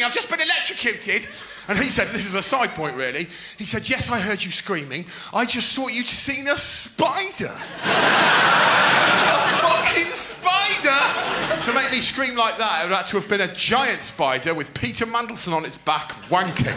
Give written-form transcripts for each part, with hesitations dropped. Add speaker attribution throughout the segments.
Speaker 1: screaming? I've just been electrocuted. And he said, this is a side point really, he said, yes, I heard you screaming. I just thought you'd seen a spider. A fucking spider! To make me scream like that, it would have to have been a giant spider with Peter Mandelson on its back wanking.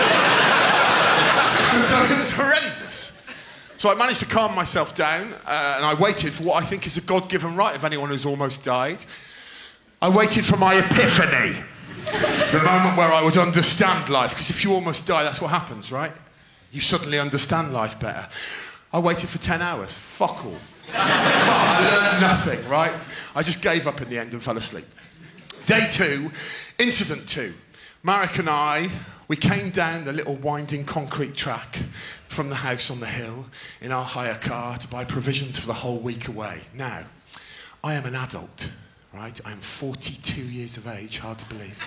Speaker 1: So it was horrendous. So I managed to calm myself down and I waited for what I think is a God-given right of anyone who's almost died. I waited for my epiphany. The moment where I would understand life. Because if you almost die, that's what happens, right? You suddenly understand life better. I waited for 10 hours. Fuck all. I learned nothing, right? I just gave up in the end and fell asleep. Day 2, incident 2. Marek and I, we came down the little winding concrete track from the house on the hill in our hire car to buy provisions for the whole week away. Now, I am an adult, right? I am 42 years of age, hard to believe.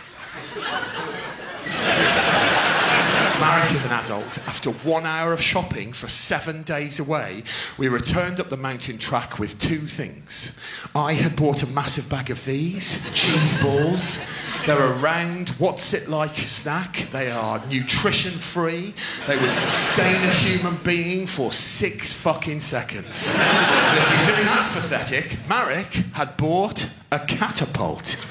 Speaker 1: Marek is an adult. After 1 hour of shopping for 7 days away, we returned up the mountain track with 2 things. I had bought a massive bag of these, cheese balls. They're a round, what's it like snack. They are nutrition-free. They will sustain a human being for 6 fucking seconds. And if you think that's pathetic, Marek had bought a catapult.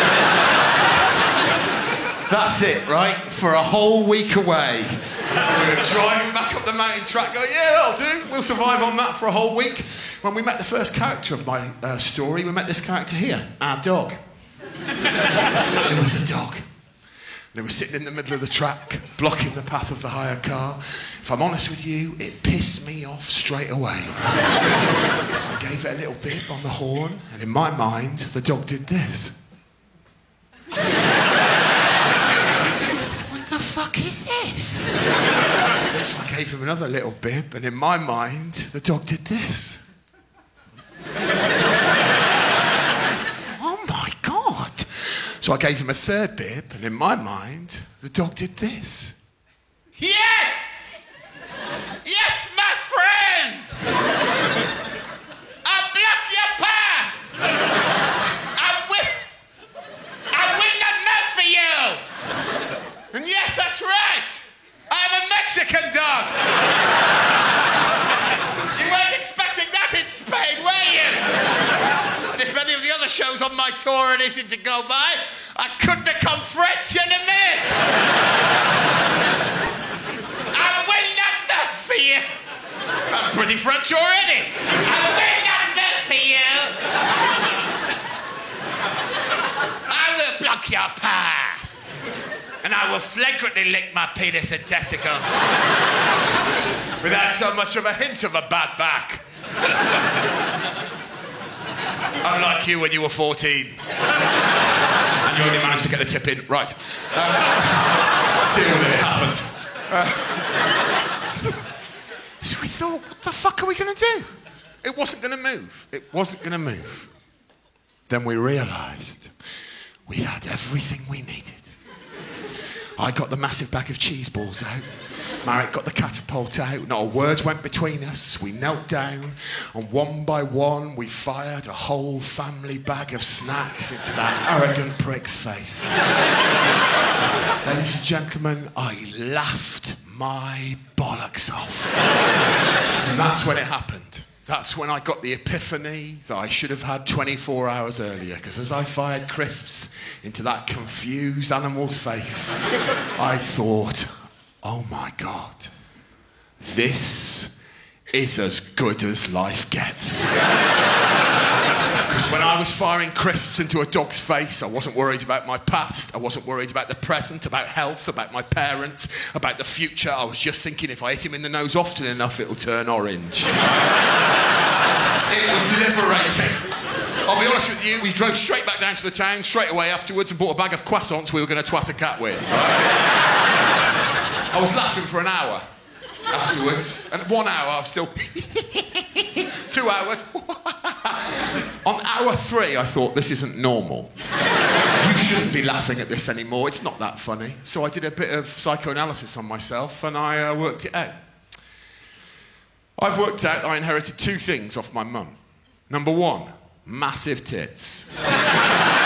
Speaker 1: That's it, right? For a whole week away. We were driving back up the mountain track going, yeah, that'll do. We'll survive on that for a whole week. When we met the first character of my story, we met this character here, our dog. It was the dog. They were sitting in the middle of the track, blocking the path of the hire car. If I'm honest with you, it pissed me off straight away. So I gave it a little bit on the horn, and in my mind, the dog did this. What the fuck is this? So I gave him another little bit, and in my mind, the dog did this. So I gave him a third bib, and in my mind, the dog did this. Yes! Yes, my friend! I'll block your path! I will not move for you! And yes, that's right! I'm a Mexican dog! You weren't expecting that in Spain, were you? And if any of the other shows on my tour are anything to go by, I could become French in a minute. I will not move for you. I'm pretty French already. I will not move for you. I will block your path. And I will flagrantly lick my penis and testicles. Without so much of a hint of a bad back. Unlike you when you were 14. And you only managed to get the tip in. Right. Deal with it. It happened. So we thought, what the fuck are we going to do? It wasn't going to move. It wasn't going to move. Then we realised we had everything we needed. I got the massive bag of cheese balls out. Marek got the catapult out. Not a word went between us. We knelt down, and one by one, we fired a whole family bag of snacks into that arrogant prick's face. Ladies and gentlemen, I laughed my bollocks off. And that's when it happened. That's when I got the epiphany that I should have had 24 hours earlier, because as I fired crisps into that confused animal's face, I thought, oh my God, this is as good as life gets. Because when I was firing crisps into a dog's face, I wasn't worried about my past, I wasn't worried about the present, about health, about my parents, about the future. I was just thinking if I hit him in the nose often enough, it'll turn orange. It was liberating. I'll be honest with you, we drove straight back down to the town straight away afterwards and bought a bag of croissants we were going to twat a cat with. I was laughing for an hour afterwards, and 1 hour I was still 2 hours. On hour 3 I thought, this isn't normal. You shouldn't be laughing at this anymore, it's not that funny. So I did a bit of psychoanalysis on myself and I worked it out. I've worked out that I inherited 2 things off my mum. Number 1, massive tits.